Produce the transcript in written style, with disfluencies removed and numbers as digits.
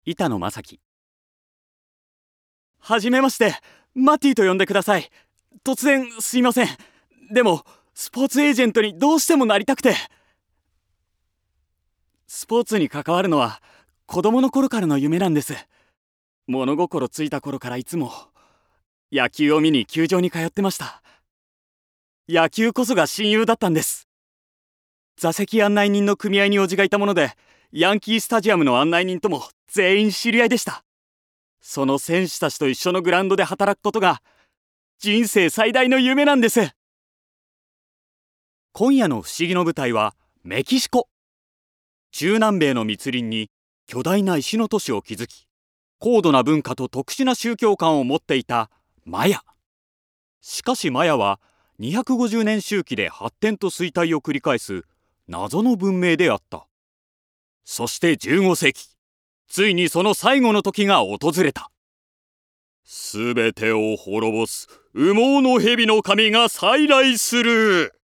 板野正樹。はじめまして、マティと呼んでください。突然すいません。でもスポーツエージェントにどうしてもなりたくて。スポーツに関わるのは子供の頃からの夢なんです。物心ついた頃からいつも野球を見に球場に通ってました。野球こそが親友だったんです。座席案内人の組合に叔父がいたもので、ヤンキースタジアムの案内人とも全員知り合いでした。その選手たちと一緒のグラウンドで働くことが人生最大の夢なんです。今夜の不思議の舞台はメキシコ。中南米の密林に巨大な石の都市を築き、高度な文化と特殊な宗教観を持っていたマヤ。しかしマヤは250年周期で発展と衰退を繰り返す謎の文明であった。そして15世紀、ついにその最後の時が訪れた。すべてを滅ぼす羽毛の蛇の神が再来する。